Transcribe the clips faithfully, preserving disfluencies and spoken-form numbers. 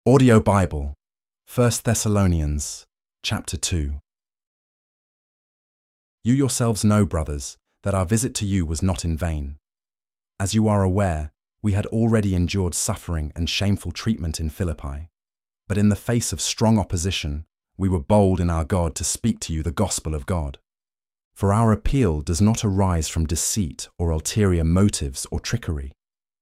Audio Bible, First Thessalonians, chapter two. You yourselves know, brothers, that our visit to you was not in vain. As you are aware, we had already endured suffering and shameful treatment in Philippi. But in the face of strong opposition, we were bold in our God to speak to you the gospel of God. For our appeal does not arise from deceit or ulterior motives or trickery.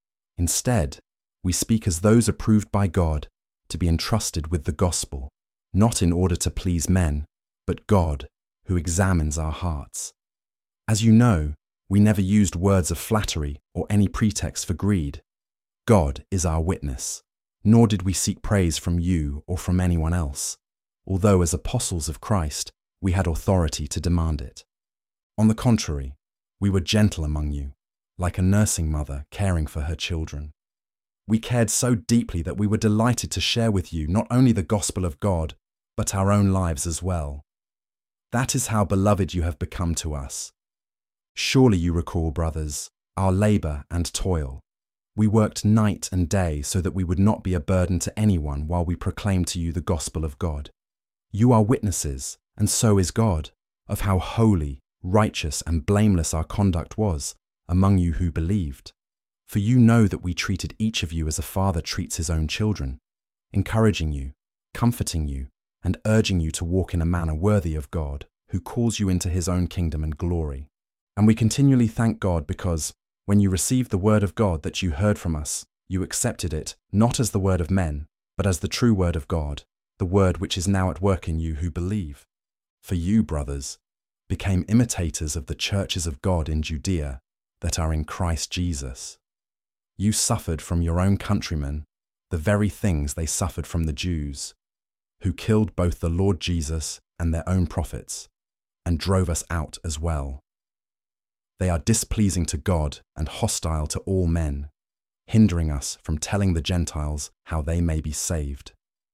Instead, we speak as those approved by God to be entrusted with the gospel, not in order to please men, but God, who examines our hearts. As you know, we never used words of flattery or any pretext for greed. God is our witness, nor did we seek praise from you or from anyone else, although as apostles of Christ, we had authority to demand it. On the contrary, we were gentle among you, like a nursing mother caring for her children. We cared so deeply that we were delighted to share with you not only the gospel of God, but our own lives as well. That is how beloved you have become to us. Surely you recall, brothers, our labor and toil. We worked night and day so that we would not be a burden to anyone while we proclaimed to you the gospel of God. You are witnesses, and so is God, of how holy, righteous, and blameless our conduct was among you who believed. For you know that we treated each of you as a father treats his own children, encouraging you, comforting you, and urging you to walk in a manner worthy of God, who calls you into his own kingdom and glory. And we continually thank God because, when you received the word of God that you heard from us, you accepted it not as the word of men, but as the true word of God, the word which is now at work in you who believe. For you, brothers, became imitators of the churches of God in Judea that are in Christ Jesus. You suffered from your own countrymen the very things they suffered from the Jews, who killed both the Lord Jesus and their own prophets, and drove us out as well. They are displeasing to God and hostile to all men, hindering us from telling the Gentiles how they may be saved.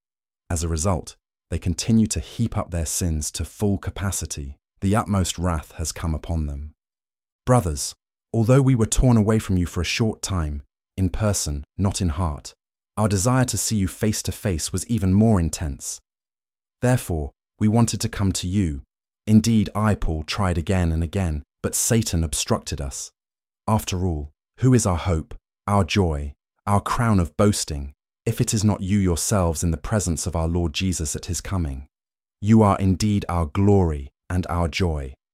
As a result, they continue to heap up their sins to full capacity. The utmost wrath has come upon them. Brothers, although we were torn away from you for a short time, in person, not in heart, our desire to see you face to face was even more intense. Therefore, we wanted to come to you. Indeed, I, Paul, tried again and again, but Satan obstructed us. After all, who is our hope, our joy, our crown of boasting, if it is not you yourselves in the presence of our Lord Jesus at his coming? You are indeed our glory and our joy.